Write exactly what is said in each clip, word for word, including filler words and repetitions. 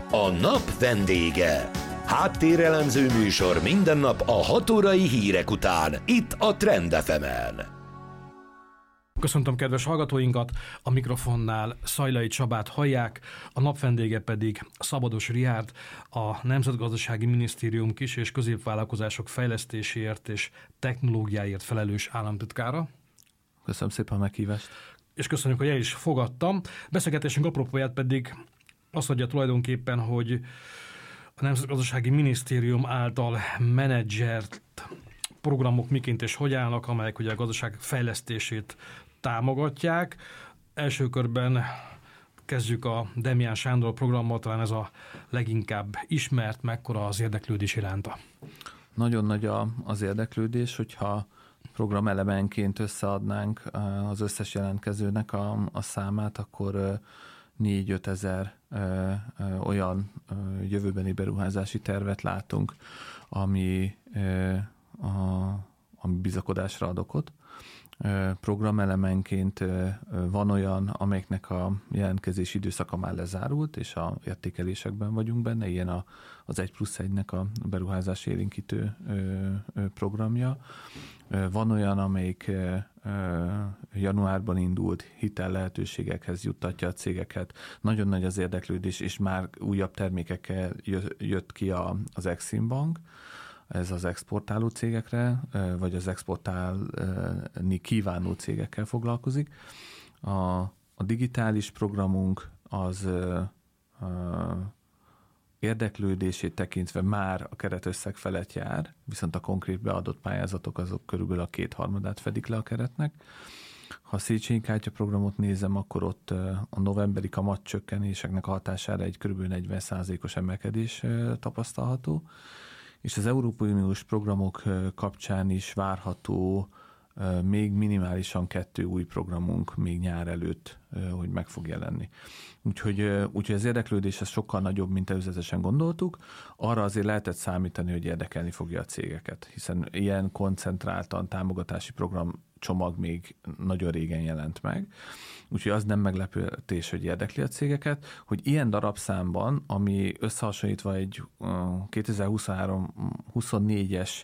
A nap vendége. Háttérelemző műsor minden nap a hat órai hírek után, itt a Trend ef emen. Köszöntöm kedves hallgatóinkat, a mikrofonnál Szajlai Csabát hallják, a nap vendége pedig Szabados Riárd, a Nemzetgazdasági Minisztérium kis- és középvállalkozások fejlesztéséért és technológiáért felelős államtitkára. Köszönöm szépen a meghívást. És köszönjük, hogy el is fogadtam. Beszélgetésünk apropóját pedig azt adja tulajdonképpen, hogy a Nemzetgazdasági Minisztérium által menedzselt programok miként és hogy állnak, amelyek ugye a gazdaság fejlesztését támogatják. Első körben kezdjük a Demján Sándor programmal, talán ez a leginkább ismert, mekkora az érdeklődés iránta. Nagyon nagy az érdeklődés, hogyha programelemenként összeadnánk az összes jelentkezőnek a, a számát, akkor négy-öt ezer ö, ö, olyan ö, jövőbeni beruházási tervet látunk, ami, ö, a, ami bizakodásra ad okot. Ö, programelemenként ö, van olyan, amelyeknek a jelentkezési időszaka már lezárult, és a értékelésekben vagyunk benne, ilyen a, az egy plusz egynek a beruházási élénkítő ö, ö, programja. Ö, van olyan, amelyik ö, januárban indult, hitel lehetőségekhez juttatja a cégeket. Nagyon nagy az érdeklődés, és már újabb termékekkel jött ki az Exim Bank. Ez az exportáló cégekre, vagy az exportálni kívánó cégekkel foglalkozik. A, a digitális programunk az érdeklődését tekintve már a keretösszeg felett jár, viszont a konkrét beadott pályázatok azok körülbelül a kétharmadát fedik le a keretnek. Ha a Széchenyi kártya programot nézem, akkor ott a novemberi kamatcsökkenéseknek a hatására egy kb. negyven százalékos emelkedés tapasztalható, és az Európai Uniós programok kapcsán is várható még minimálisan kettő új programunk még nyár előtt, hogy meg fog jelenni. Úgyhogy, úgyhogy az érdeklődés ez sokkal nagyobb, mint előzetesen gondoltuk. Arra azért lehetett számítani, hogy érdekelni fogja a cégeket, hiszen ilyen koncentráltan támogatási program csomag még nagyon régen jelent meg. Úgyhogy az nem meglepőtés, hogy érdekli a cégeket, hogy ilyen darabszámban, ami összehasonlítva egy kétezer-huszonhárom huszonnégyes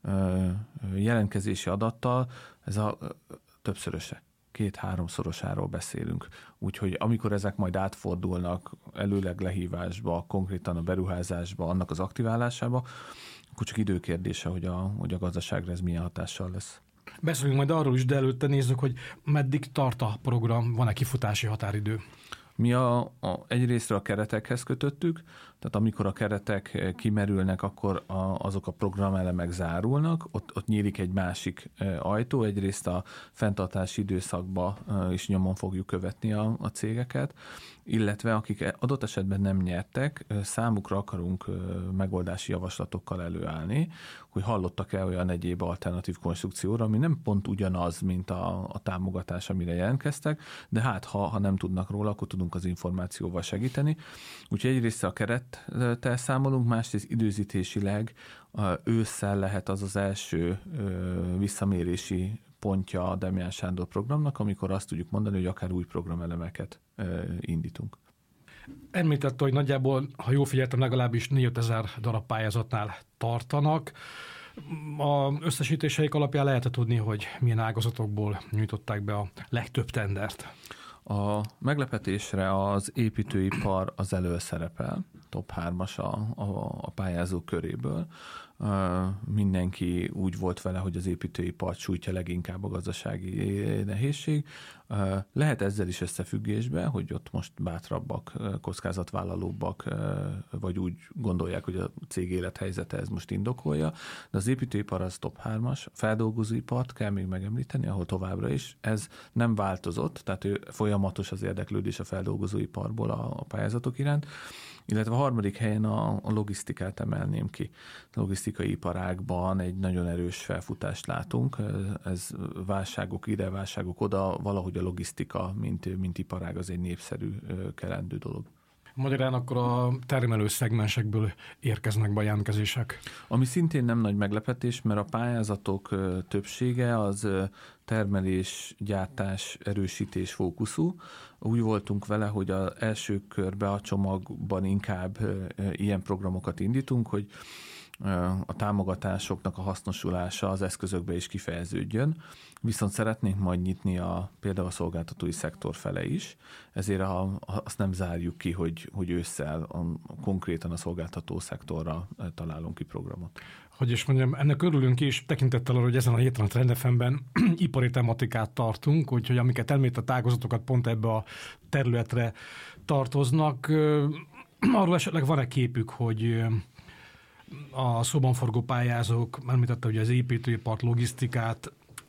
jelentkezési adattal, ez a többszöröse, két-háromszorosáról beszélünk. Úgyhogy amikor ezek majd átfordulnak előleg lehívásba, konkrétan a beruházásba, annak az aktiválásába, akkor csak időkérdése, hogy a, hogy a gazdaságra ez milyen hatással lesz. Beszéljünk majd arról is, de előtte nézzük, hogy meddig tart a program, van-e kifutási határidő? Mi a, a, egyrésztről a keretekhez kötöttük, tehát amikor a keretek kimerülnek, akkor a, azok a programelemek zárulnak, ott, ott nyílik egy másik ajtó, egyrészt a fenntartási időszakba is nyomon fogjuk követni a, a cégeket, illetve akik adott esetben nem nyertek, számukra akarunk megoldási javaslatokkal előállni, hogy hallottak-e olyan egyéb alternatív konstrukcióra, ami nem pont ugyanaz, mint a, a támogatás, amire jelentkeztek, de hát ha, ha nem tudnak róla, akkor tudunk az információval segíteni. Úgyhogy egyrészt a kerettel számolunk, másrészt időzítésileg ősszel lehet az az első visszamérési pontja a Demján Sándor programnak, amikor azt tudjuk mondani, hogy akár új programelemeket indítunk. Említette, hogy nagyjából, ha jól figyeltem, legalábbis négy-öt ezer darab pályázatnál tartanak. A összesítéseik alapján lehet tudni, hogy milyen ágazatokból nyújtották be a legtöbb tendert? A meglepetésre az építőipar az előszerepel, top hármas a, a, a pályázók köréből. Mindenki úgy volt vele, hogy az építőipart sújtja leginkább a gazdasági nehézség. Lehet ezzel is összefüggésben, hogy ott most bátrabbak, kockázatvállalóbbak, vagy úgy gondolják, hogy a cég élethelyzete ez most indokolja, de az építőipar az top hármas. A feldolgozóipart kell még megemlíteni, ahol továbbra is. Ez nem változott, tehát ő folyamatos az érdeklődés a feldolgozóiparból a, a pályázatok iránt, illetve a harmadik helyen a, a logisztikát emelném ki. A logisztikai iparágban egy nagyon erős felfutást látunk, ez válságok ide, válságok oda, valahogy a logisztika, mint, mint iparág az egy népszerű, kelendő dolog. Magyarán akkor a termelő szegmensekből érkeznek be a jelentkezések. Ami szintén nem nagy meglepetés, mert a pályázatok többsége az termelés, gyártás, erősítés fókuszú. Úgy voltunk vele, hogy az első körbe a csomagban inkább ilyen programokat indítunk, hogy a támogatásoknak a hasznosulása az eszközökbe is kifejeződjön, viszont szeretnénk majd nyitni a, például a szolgáltatói szektor fele is, ezért a, azt nem zárjuk ki, hogy, hogy ősszel a, konkrétan a szolgáltató szektorra találunk ki programot. Hogy is mondjam, ennek örülünk is, tekintettel arra, hogy ezen a héten a Trend ef em-ben ipari tematikát tartunk, úgyhogy amiket említett ágazatokat pont ebbe a területre tartoznak. Arról esetleg van-e képük, hogy a szóban forgó pályázók, említette ugye az építőipart, logisztikát,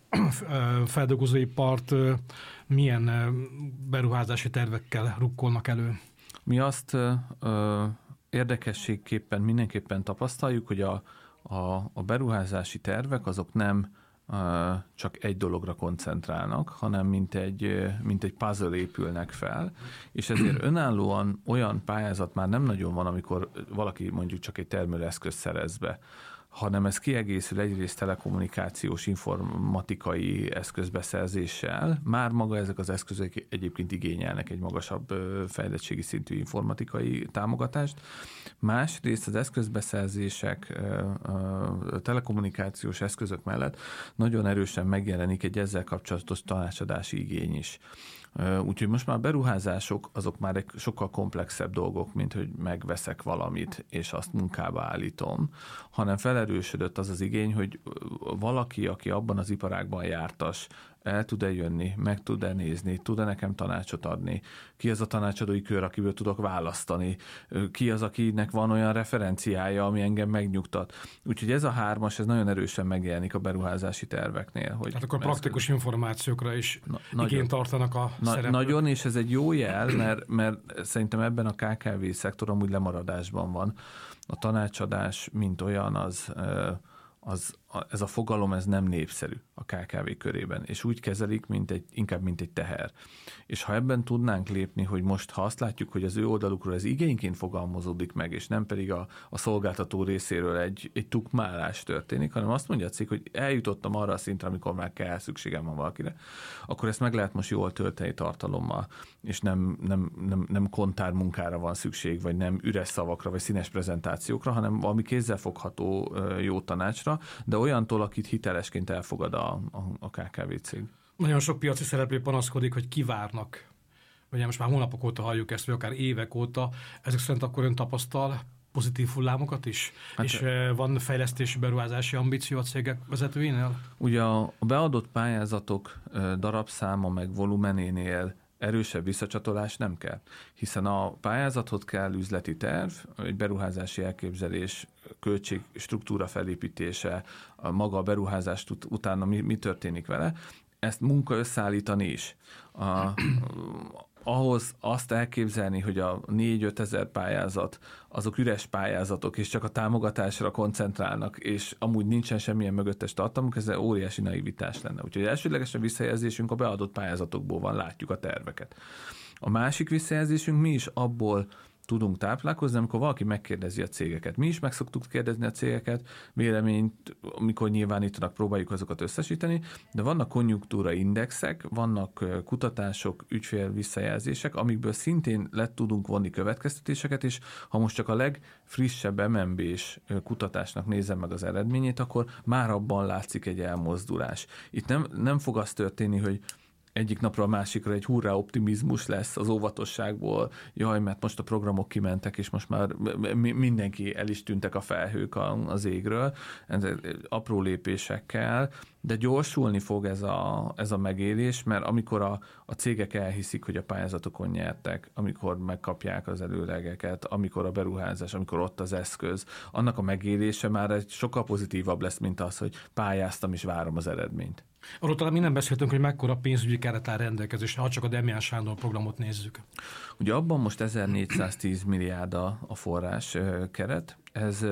feldolgozóipart milyen beruházási tervekkel rukkolnak elő? Mi azt ö, érdekességképpen mindenképpen tapasztaljuk, hogy a, a, a beruházási tervek azok nem ö, csak egy dologra koncentrálnak, hanem mint egy, mint egy puzzle épülnek fel, és ezért önállóan olyan pályázat már nem nagyon van, amikor valaki mondjuk csak egy termelőeszközt szerez be, hanem ez kiegészül egyrészt telekommunikációs, informatikai eszközbeszerzéssel. Már maga ezek az eszközök egyébként igényelnek egy magasabb fejlettségi szintű informatikai támogatást. Másrészt az eszközbeszerzések, telekommunikációs eszközök mellett nagyon erősen megjelenik egy ezzel kapcsolatos tanácsadási igény is. Úgyhogy most már beruházások, azok már egy sokkal komplexebb dolgok, mint hogy megveszek valamit, és azt munkába állítom, hanem felerősödött az az igény, hogy valaki, aki abban az iparágban jártas, el tud-e jönni, meg tud-e nézni, tud-e nekem tanácsot adni, ki az a tanácsadói kör, akiből tudok választani, ki az, akinek van olyan referenciája, ami engem megnyugtat. Úgyhogy ez a hármas, ez nagyon erősen megjelenik a beruházási terveknél. Hogy hát akkor praktikus ez... információkra is Na, igényt tartanak a na, szereplők. Nagyon, és ez egy jó jel, mert, mert szerintem ebben a ká ká vé szektor amúgy lemaradásban van. A tanácsadás, mint olyan, az... Az, ez a fogalom ez nem népszerű a ká ká vé körében, és úgy kezelik, mint egy, inkább mint egy teher. És ha ebben tudnánk lépni, hogy most, ha azt látjuk, hogy az ő oldalukról ez igényként fogalmazódik meg, és nem pedig a, a szolgáltató részéről egy, egy tukmálás történik, hanem azt mondja a cikk, hogy eljutottam arra a szintre, amikor már kell, szükségem van valakire, akkor ezt meg lehet most jól tölteni tartalommal, és nem, nem, nem, nem kontármunkára van szükség, vagy nem üres szavakra, vagy színes prezentációkra, hanem valami kézzelfogható jó tanácsra, de olyantól, akit hitelesként elfogad a, a, a ká ká vé cég. Nagyon sok piaci szereplő panaszkodik, hogy kivárnak. Ugye most már hónapok óta halljuk ezt, vagy akár évek óta. Ezek szerint akkor ön tapasztal pozitív hullámokat is? Hát, és van fejlesztési beruházási ambíció a cégek vezetőinél? Ugye a beadott pályázatok darabszáma meg volumenénél erősebb visszacsatolás nem kell, hiszen a pályázathoz kell üzleti terv, egy beruházási elképzelés, költség, struktúra felépítése, a maga a beruházást ut- utána mi, mi történik vele, ezt munka összeállítani is. A, ahhoz azt elképzelni, hogy a négy-öt ezer pályázat, azok üres pályázatok, és csak a támogatásra koncentrálnak, és amúgy nincsen semmilyen mögöttes tartalmuk, ez óriási naivitás lenne. Úgyhogy elsődlegesen visszajelzésünk a beadott pályázatokból van, látjuk a terveket. A másik visszajelzésünk mi is abból tudunk táplálkozni, amikor valaki megkérdezi a cégeket. Mi is meg szoktuk kérdezni a cégeket, véleményt, amikor nyilvánítanak, próbáljuk azokat összesíteni, de vannak konjunktúra indexek, vannak kutatások, ügyfél visszajelzések, amikből szintén le tudunk vonni következtetéseket, és ha most csak a legfrissebb em en bé-s kutatásnak nézem meg az eredményét, akkor már abban látszik egy elmozdulás. Itt nem, nem fog az történni, hogy egyik napra a másikra egy hurrá optimizmus lesz az óvatosságból, jaj, mert most a programok kimentek, és most már mindenki el is tűntek a felhők az égről, apró lépésekkel, de gyorsulni fog ez a, ez a megélés, mert amikor a, a cégek elhiszik, hogy a pályázatokon nyertek, amikor megkapják az előlegeket, amikor a beruházás, amikor ott az eszköz, annak a megélése már egy sokkal pozitívabb lesz, mint az, hogy pályáztam és várom az eredményt. Arról talán mi nem beszéltünk, hogy mekkora pénzügyi keret áll rendelkezésre, ha csak a Demján Sándor programot nézzük. Ugye abban most ezernégyszáztíz milliárd a, a forrás keret, ez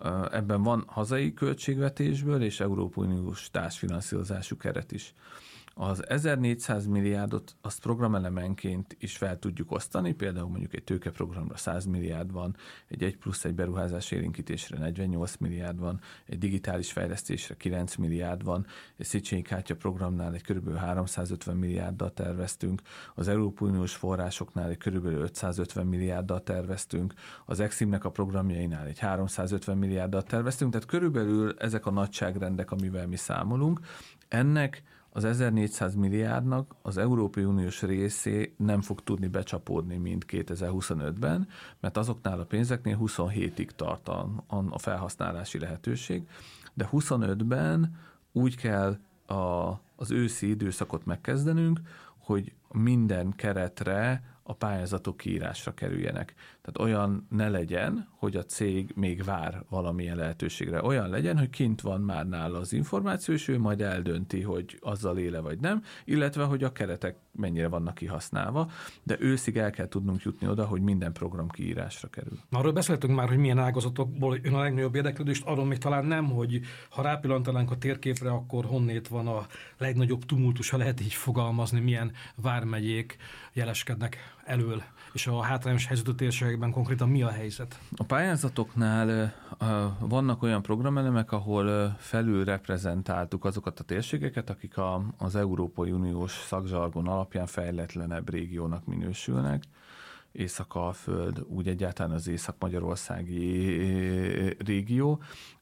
ebben van hazai költségvetésből és Európai Uniós társfinanszírozású keret is. Az ezernégyszáz milliárdot azt programelemenként is fel tudjuk osztani, például mondjuk egy tőkeprogramra száz milliárd van, egy egy plusz egy beruházás élénkítésre negyvennyolc milliárd van, egy digitális fejlesztésre kilenc milliárd van, egy Széchenyi kártya programnál egy kb. háromszázötven milliárddal terveztünk, az Európai Uniós forrásoknál egy kb. ötszázötven milliárddal terveztünk, az Eximnek a programjainál egy háromszázötven milliárddal terveztünk, tehát körülbelül ezek a nagyságrendek, amivel mi számolunk. Ennek az ezernégyszáz milliárdnak az Európai Uniós részé nem fog tudni becsapódni, mint kétezer-huszonötben, mert azoknál a pénzeknél huszonhétig tart a, a felhasználási lehetőség, de huszonötben úgy kell a, az őszi időszakot megkezdenünk, hogy minden keretre a pályázatok kiírásra kerüljenek. Tehát olyan ne legyen, hogy a cég még vár valamilyen lehetőségre. Olyan legyen, hogy kint van már nála az információ, és ő majd eldönti, hogy azzal éle vagy nem, illetve, hogy a keretek mennyire vannak kihasználva, de őszig el kell tudnunk jutni oda, hogy minden program kiírásra kerül. Arról beszéltünk már, hogy milyen ágazatokból jön a legnagyobb érdeklődést, arról még talán nem, hogy ha rápillantanánk a térképre, akkor honnét van a legnagyobb tumultus, ha lehet így fogalmazni, milyen vármegyék jeleskednek elől, és a hátrányos helyzetű térségekben konkrétan mi a helyzet? A pályázatoknál vannak olyan programelemek, ahol felül reprezentáltuk azokat a térségeket, akik a, az Európai Uniós szakzsargon alapján fejletlenebb régiónak minősülnek. Észak-Alföld, úgy egyáltalán az észak-magyarországi régió,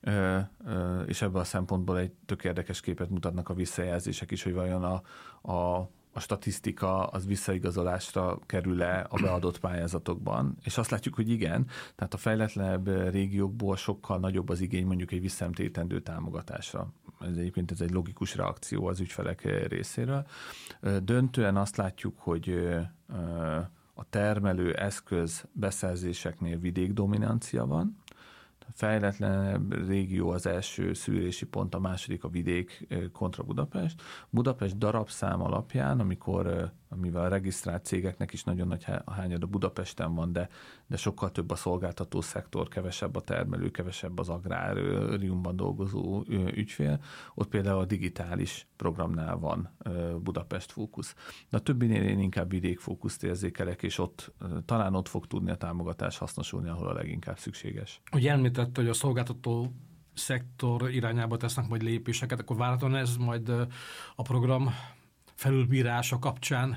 és ebből a szempontból egy tök érdekes képet mutatnak a visszajelzések is, hogy vajon a, a a statisztika az visszaigazolásra kerül-e a beadott pályázatokban, és azt látjuk, hogy igen, tehát a fejletlenebb régiókból sokkal nagyobb az igény mondjuk egy visszaemtétendő támogatásra. Ez egyébként ez egy logikus reakció az ügyfelek részéről. Döntően azt látjuk, hogy a termelő eszköz beszerzéseknél vidékdominancia van, fejletlenebb régió az első szűrési pont, a második a vidék kontra Budapest. Budapest darabszám alapján, amikor, amivel a regisztrált cégeknek is nagyon nagy hányada Budapesten van, de, de sokkal több a szolgáltató szektor, kevesebb a termelő, kevesebb az agráriumban dolgozó ügyfél. Ott például a digitális programnál van Budapest fókusz. De a többinél én inkább vidékfókuszt érzékelek, és ott talán ott fog tudni a támogatás hasznosulni, ahol a leginkább szükséges. Ugye említett, hogy a szolgáltató szektor irányába tesznek majd lépéseket, akkor várhatóan ez majd a program felülbírása kapcsán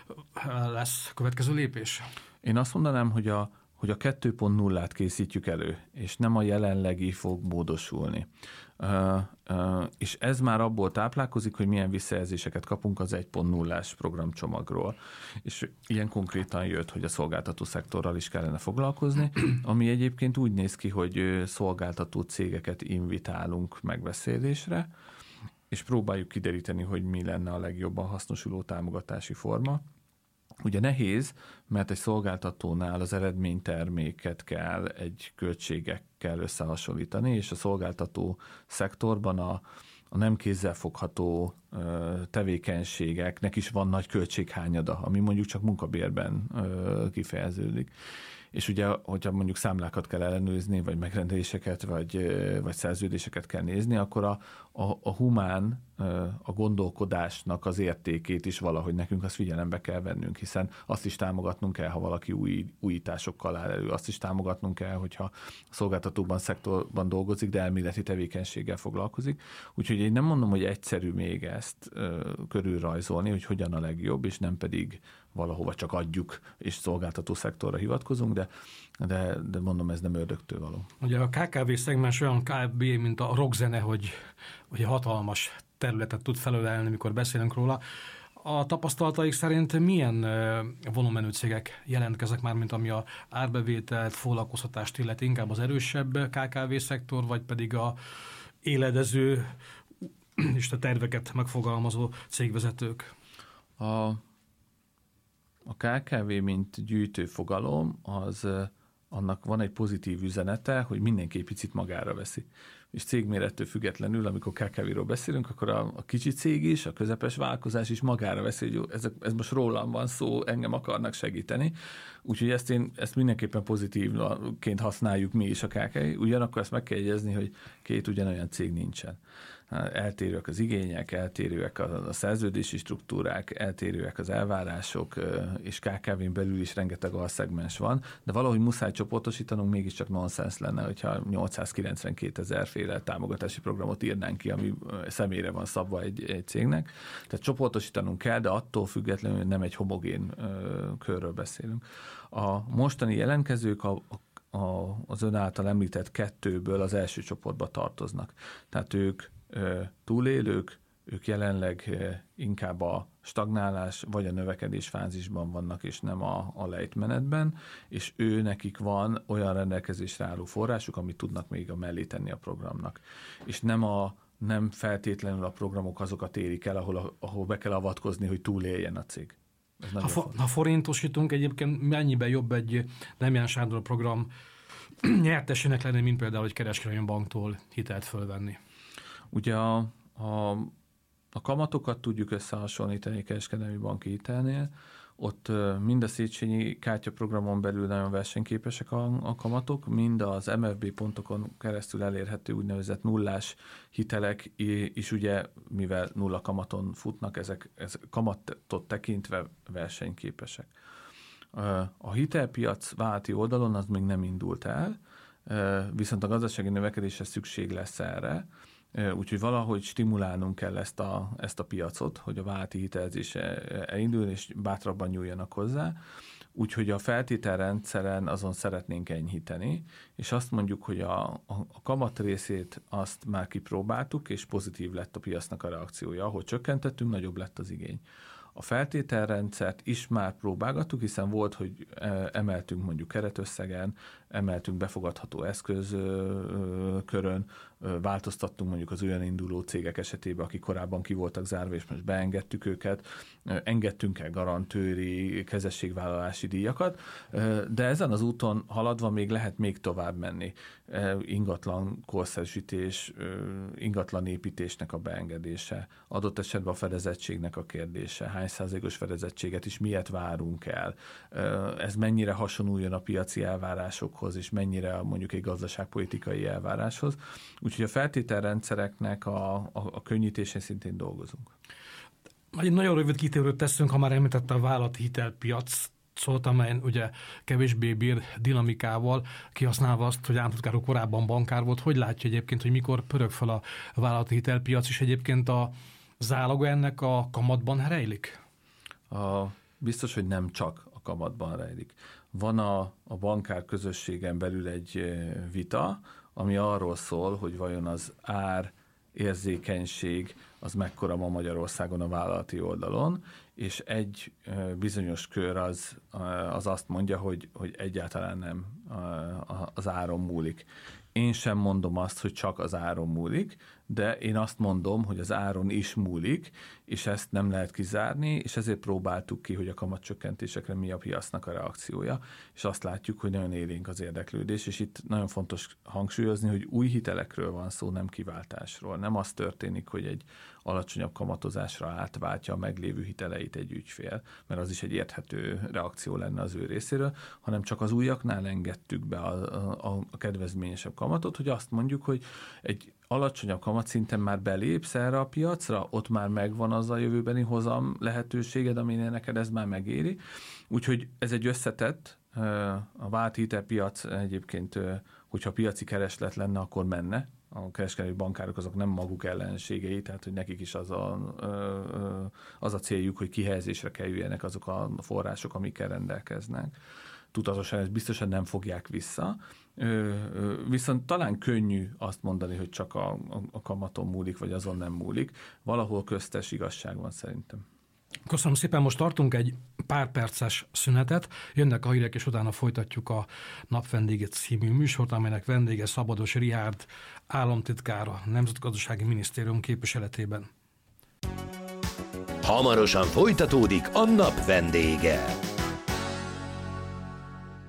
lesz következő lépés? Én azt mondanám, hogy a, hogy a kettő pont nullát készítjük elő, és nem a jelenlegi fog módosulni. Uh, uh, és ez már abból táplálkozik, hogy milyen visszajelzéseket kapunk az egy pont nullás programcsomagról. És ilyen konkrétan jött, hogy a szolgáltató szektorral is kellene foglalkozni, ami egyébként úgy néz ki, hogy szolgáltató cégeket invitálunk megbeszélésre, és próbáljuk kideríteni, hogy mi lenne a legjobban hasznosuló támogatási forma. Ugye nehéz, mert egy szolgáltatónál az eredményterméket kell egy költségekkel összehasonlítani, és a szolgáltató szektorban a, a nem kézzelfogható ö, tevékenységeknek is van nagy költséghányada, ami mondjuk csak munkabérben ö, kifejeződik. És ugye, hogyha mondjuk számlákat kell ellenőrizni, vagy megrendeléseket, vagy, vagy szerződéseket kell nézni, akkor a, a, a humán, a gondolkodásnak az értékét is valahogy nekünk azt figyelembe kell vennünk, hiszen azt is támogatnunk kell, ha valaki új, újításokkal áll elő, azt is támogatnunk kell, hogyha a szolgáltatóban, szektorban dolgozik, de elméleti tevékenységgel foglalkozik. Úgyhogy én nem mondom, hogy egyszerű még ezt ö, körülrajzolni, hogy hogyan a legjobb, és nem pedig valahova csak adjuk, és szolgáltató szektorra hivatkozunk, de, de, de mondom, ez nem ördögtől való. Ugye a ká ká vé szegmens olyan kb. Mint a rockzene, hogy, hogy hatalmas területet tud felölelni, mikor beszélünk róla. A tapasztalataik szerint milyen volumenű cégek jelentkeznek már, mint ami a árbevételt, foglalkoztatást illeti, inkább az erősebb ká ká vé szektor, vagy pedig a éledező és a terveket megfogalmazó cégvezetők? A A ká ká vé, mint gyűjtő fogalom, az, annak van egy pozitív üzenete, hogy mindenki picit magára veszi. és cégmérettől függetlenül, amikor ká ká vé-ről beszélünk, akkor a, a kicsi cég is, a közepes vállalkozás is magára veszi, hogy ez, ez most rólam van szó, engem akarnak segíteni. Úgyhogy ezt, én, ezt mindenképpen pozitívként használjuk mi is a ká ká vé. Ugyanakkor ezt meg kell jegyezni, hogy két ugyanolyan cég nincsen. Eltérőek az igények, eltérőek a szerződési struktúrák, eltérőek az elvárások, és ká ká vén belül is rengeteg alszegmens van, de valahogy muszáj csoportosítanunk, mégiscsak nonsens lenne, hogyha nyolcszázkilencvenkétezer féle támogatási programot írnánk ki, ami személyre van szabva egy, egy cégnek. Tehát csoportosítanunk kell, de attól függetlenül nem egy homogén körről beszélünk. A mostani jelentkezők a, a, az ön által említett kettőből az első csoportba tartoznak. Tehát ők túlélők, ők jelenleg inkább a stagnálás vagy a növekedés fázisban vannak, és nem a, a lejtmenetben, és ő nekik van olyan rendelkezésre álló forrásuk, amit tudnak még a mellé tenni a programnak. És nem, a, nem feltétlenül a programok azokat érik el, ahol, a, ahol be kell avatkozni, hogy túléljen a cég. Ha, for, ha forintosítunk, egyébként mennyiben jobb egy Demján Sándor program nyertesének lenni, mint például egy kereskedelmi banktól hitelt fölvenni? Ugye a, a, a kamatokat tudjuk összehasonlítani kereskedelmi banki hitelnél, ott mind a Széchenyi kártyaprogramon belül nagyon versenyképesek a, a kamatok, mind az em ef bé pontokon keresztül elérhető úgynevezett nullás hitelek is ugye, mivel nulla kamaton futnak, ezek, ezek kamatot tekintve versenyképesek. A hitelpiac válti oldalon az még nem indult el, viszont a gazdasági növekedésre szükség lesz erre, úgyhogy valahogy stimulálnunk kell ezt a, ezt a piacot, hogy a válti hitelezés elindul, és bátrabban nyúljanak hozzá. Úgyhogy a feltételrendszeren azon szeretnénk enyhíteni, és azt mondjuk, hogy a, a, a kamat részét azt már kipróbáltuk, és pozitív lett a piacnak a reakciója. Ahogy csökkentettünk, nagyobb lett az igény. A feltételrendszert is már próbálgattuk, hiszen volt, hogy emeltünk mondjuk keretösszegen, emeltünk befogadható eszközkörön, változtattunk mondjuk az olyan induló cégek esetében, akik korábban ki voltak zárva, és most beengedtük őket, engedtünk el garantőri, kezességvállalási díjakat, de ezen az úton haladva még lehet még tovább menni. Ingatlan korszerűsítés, ingatlan építésnek a beengedése, adott esetben a fedezettségnek a kérdése, hány százalékos fedezettséget is miért várunk el, ez mennyire hasonuljon a piaci elvárásokhoz, és mennyire mondjuk egy gazdaságpolitikai elváráshoz. Úgyhogy a feltételrendszereknek a, a, a könnyítésén szintén dolgozunk. Egy nagyon rövid kitérőt teszünk, ha már említette a vállalati hitelpiac, szólt, amelyen ugye kevésbé bír dinamikával, kihasználva azt, hogy államtitkár korábban bankár volt. Hogy látja egyébként, hogy mikor pörög fel a vállalati hitelpiac, és egyébként a záloga ennek a kamatban rejlik? A, biztos, hogy nem csak a kamatban rejlik. Van a, a bankár közösségen belül egy vita, ami arról szól, hogy vajon az ár érzékenység az mekkora ma Magyarországon a vállalati oldalon, és egy bizonyos kör az, az azt mondja, hogy, hogy egyáltalán nem az áron múlik. Én sem mondom azt, hogy csak az áron múlik, de én azt mondom, hogy az áron is múlik, és ezt nem lehet kizárni, és ezért próbáltuk ki, hogy a kamatcsökkentésekre mi a piacnak a reakciója, és azt látjuk, hogy nagyon élénk az érdeklődés, és itt nagyon fontos hangsúlyozni, hogy új hitelekről van szó, nem kiváltásról. Nem az történik, hogy egy alacsonyabb kamatozásra átváltja a meglévő hiteleit egy ügyfél, mert az is egy érthető reakció lenne az ő részéről, hanem csak az újaknál engedtük be a, a, a kedvezményesebb kamatot, hogy azt mondjuk, hogy egy alacsonyabb kamatszinten már belépsz erre a piacra, ott már megvan az a jövőbeni hozam lehetőséged, aminél neked ez már megéri. Úgyhogy ez egy összetett, a vált hitelpiac egyébként, hogyha piaci kereslet lenne, akkor menne. A kereskedelmi bankárok azok nem maguk ellenségei, tehát hogy nekik is az a, az a céljuk, hogy kihelyezésre kerüljenek azok a források, amikkel rendelkeznek. Tudatosan ezt biztosan nem fogják vissza. Viszont talán könnyű azt mondani, hogy csak a, a kamaton múlik, vagy azon nem múlik. Valahol köztes igazság van szerintem. Köszönöm szépen, most tartunk egy pár perces szünetet, jönnek a hírek, és utána folytatjuk a Napvendége című műsort, amelynek vendége Szabados Richárd, államtitkár a Nemzetgazdasági Minisztérium képviseletében. Hamarosan folytatódik a Napvendége.